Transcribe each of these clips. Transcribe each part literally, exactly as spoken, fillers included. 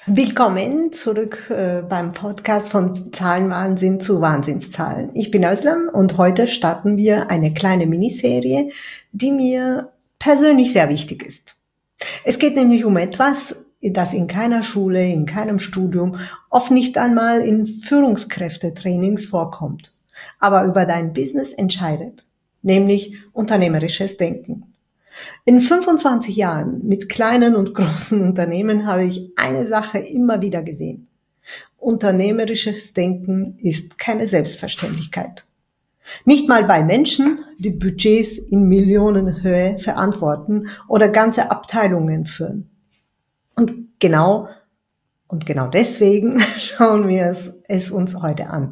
Willkommen zurück äh, beim Podcast von Zahlenwahnsinn zu Wahnsinnszahlen. Ich bin Özlem und heute starten wir eine kleine Miniserie, die mir persönlich sehr wichtig ist. Es geht nämlich um etwas, das in keiner Schule, in keinem Studium, oft nicht einmal in Führungskräftetrainings vorkommt, aber über dein Business entscheidet, nämlich unternehmerisches Denken. In fünfundzwanzig Jahren mit kleinen und großen Unternehmen habe ich eine Sache immer wieder gesehen. Unternehmerisches Denken ist keine Selbstverständlichkeit. Nicht mal bei Menschen, die Budgets in Millionenhöhe verantworten oder ganze Abteilungen führen. Und genau, und genau deswegen schauen wir es, es uns heute an.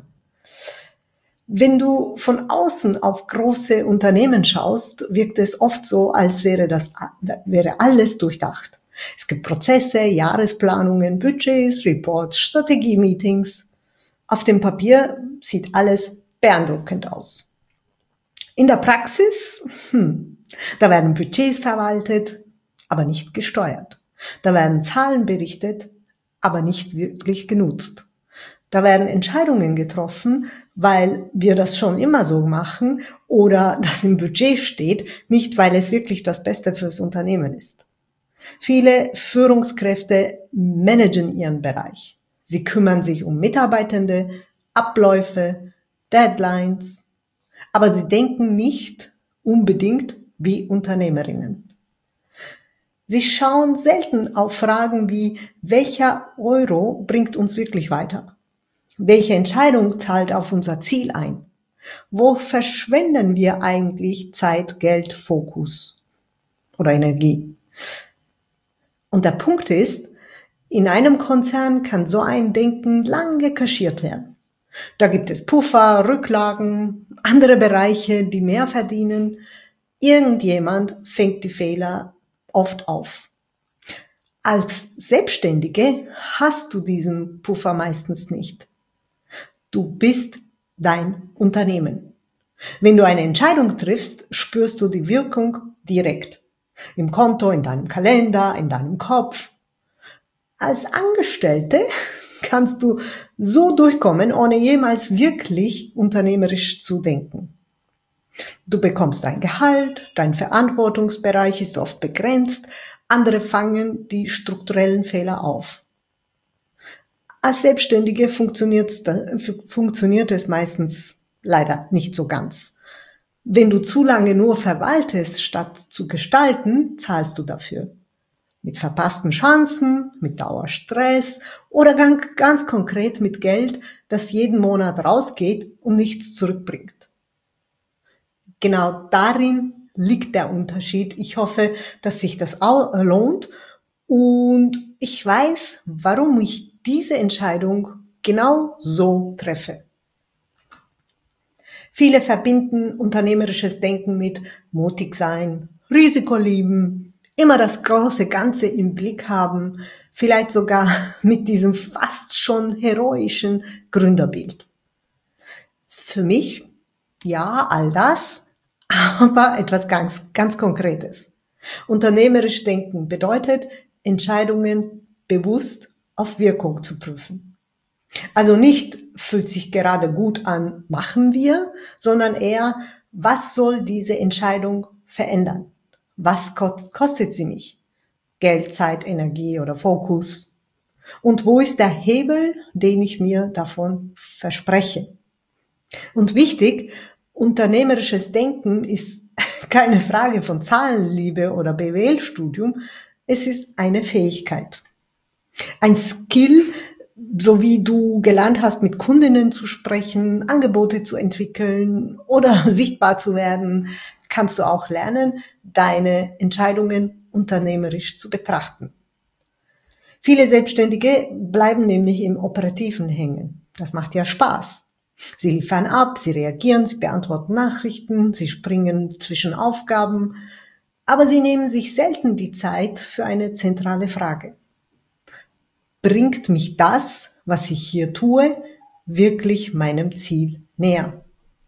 Wenn du von außen auf große Unternehmen schaust, wirkt es oft so, als wäre das, wäre alles durchdacht. Es gibt Prozesse, Jahresplanungen, Budgets, Reports, Strategie-Meetings. Auf dem Papier sieht alles beeindruckend aus. In der Praxis, hm, da werden Budgets verwaltet, aber nicht gesteuert. Da werden Zahlen berichtet, aber nicht wirklich genutzt. Da werden Entscheidungen getroffen, weil wir das schon immer so machen oder das im Budget steht, nicht weil es wirklich das Beste fürs Unternehmen ist. Viele Führungskräfte managen ihren Bereich. Sie kümmern sich um Mitarbeitende, Abläufe, Deadlines, aber sie denken nicht unbedingt wie Unternehmerinnen. Sie schauen selten auf Fragen wie, welcher Euro bringt uns wirklich weiter? Welche Entscheidung zahlt auf unser Ziel ein? Wo verschwenden wir eigentlich Zeit, Geld, Fokus oder Energie? Und der Punkt ist, in einem Konzern kann so ein Denken lange kaschiert werden. Da gibt es Puffer, Rücklagen, andere Bereiche, die mehr verdienen. Irgendjemand fängt die Fehler oft auf. Als Selbstständige hast du diesen Puffer meistens nicht. Du bist dein Unternehmen. Wenn du eine Entscheidung triffst, spürst du die Wirkung direkt. Im Konto, in deinem Kalender, in deinem Kopf. Als Angestellte kannst du so durchkommen, ohne jemals wirklich unternehmerisch zu denken. Du bekommst dein Gehalt, dein Verantwortungsbereich ist oft begrenzt, andere fangen die strukturellen Fehler auf. Als Selbstständige funktioniert, funktioniert es meistens leider nicht so ganz. Wenn du zu lange nur verwaltest, statt zu gestalten, zahlst du dafür. Mit verpassten Chancen, mit Dauerstress oder ganz, ganz konkret mit Geld, das jeden Monat rausgeht und nichts zurückbringt. Genau darin liegt der Unterschied. Ich hoffe, dass sich das auch lohnt und ich weiß, warum ich diese Entscheidung genau so treffe. Viele verbinden unternehmerisches Denken mit mutig sein, Risiko lieben, immer das große Ganze im Blick haben, vielleicht sogar mit diesem fast schon heroischen Gründerbild. Für mich, ja, all das, aber etwas ganz, ganz Konkretes. Unternehmerisch denken bedeutet, Entscheidungen bewusst auf Wirkung zu prüfen. Also nicht fühlt sich gerade gut an, machen wir, sondern eher, was soll diese Entscheidung verändern? Was kostet sie mich? Geld, Zeit, Energie oder Fokus? Und wo ist der Hebel, den ich mir davon verspreche? Und wichtig, unternehmerisches Denken ist keine Frage von Zahlenliebe oder B W L-Studium, es ist eine Fähigkeit. Ein Skill, so wie du gelernt hast, mit Kundinnen zu sprechen, Angebote zu entwickeln oder sichtbar zu werden, kannst du auch lernen, deine Entscheidungen unternehmerisch zu betrachten. Viele Selbstständige bleiben nämlich im Operativen hängen. Das macht ja Spaß. Sie liefern ab, sie reagieren, sie beantworten Nachrichten, sie springen zwischen Aufgaben, aber sie nehmen sich selten die Zeit für eine zentrale Frage. Bringt mich das, was ich hier tue, wirklich meinem Ziel näher?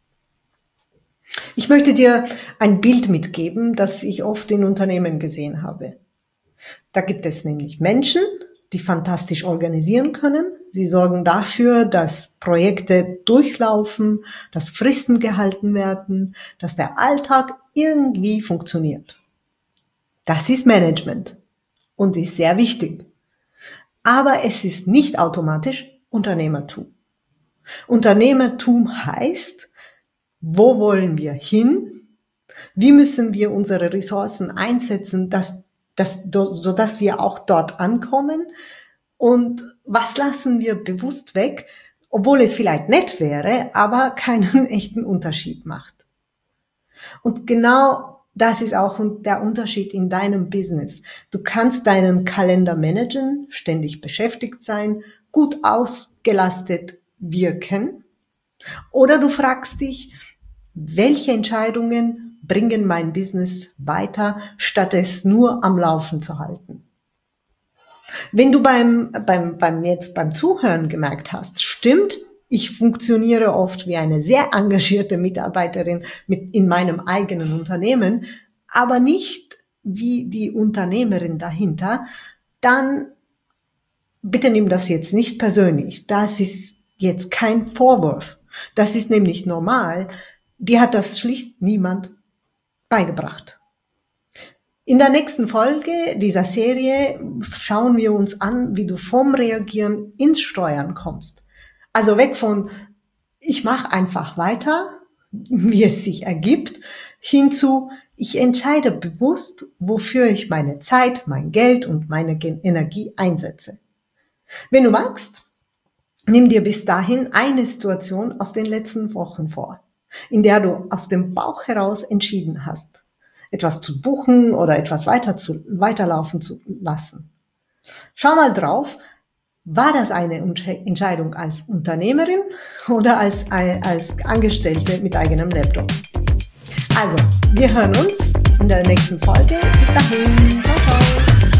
Ich möchte dir ein Bild mitgeben, das ich oft in Unternehmen gesehen habe. Da gibt es nämlich Menschen, die fantastisch organisieren können. Sie sorgen dafür, dass Projekte durchlaufen, dass Fristen gehalten werden, dass der Alltag irgendwie funktioniert. Das ist Management und ist sehr wichtig. Aber es ist nicht automatisch Unternehmertum. Unternehmertum heißt, wo wollen wir hin? Wie müssen wir unsere Ressourcen einsetzen, dass, dass, sodass wir auch dort ankommen? Und was lassen wir bewusst weg, obwohl es vielleicht nett wäre, aber keinen echten Unterschied macht? Und genau das ist auch der Unterschied in deinem Business. Du kannst deinen Kalender managen, ständig beschäftigt sein, gut ausgelastet wirken. Oder du fragst dich, welche Entscheidungen bringen mein Business weiter, statt es nur am Laufen zu halten? Wenn du beim, beim, beim, jetzt beim Zuhören gemerkt hast, stimmt, ich funktioniere oft wie eine sehr engagierte Mitarbeiterin mit in meinem eigenen Unternehmen, aber nicht wie die Unternehmerin dahinter, dann bitte nimm das jetzt nicht persönlich. Das ist jetzt kein Vorwurf. Das ist nämlich normal. Dir hat das schlicht niemand beigebracht. In der nächsten Folge dieser Serie schauen wir uns an, wie du vom Reagieren ins Steuern kommst. Also weg von, ich mache einfach weiter, wie es sich ergibt, hin zu, ich entscheide bewusst, wofür ich meine Zeit, mein Geld und meine Energie einsetze. Wenn du magst, nimm dir bis dahin eine Situation aus den letzten Wochen vor, in der du aus dem Bauch heraus entschieden hast, etwas zu buchen oder etwas weiter zu, weiterlaufen zu lassen. Schau mal drauf, war das eine Entscheidung als Unternehmerin oder als, als Angestellte mit eigenem Laptop? Also, wir hören uns in der nächsten Folge. Bis dahin. Ciao, ciao.